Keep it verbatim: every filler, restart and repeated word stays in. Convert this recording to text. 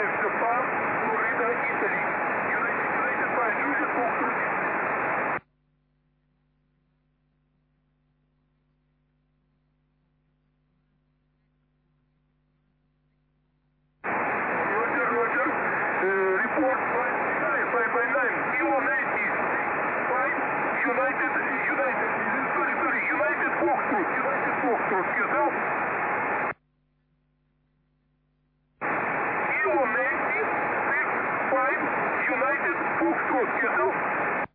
Japan, Florida, Italy. United, United by Juliet Foxtrot. Roger, Roger. Uh, report five by nine. Kilo ninety. five, United, United, sorry, sorry, United Foxtrot. United Foxtrot. Yourself? Kilo ninety, six, five, United Foxtrot. Yourself?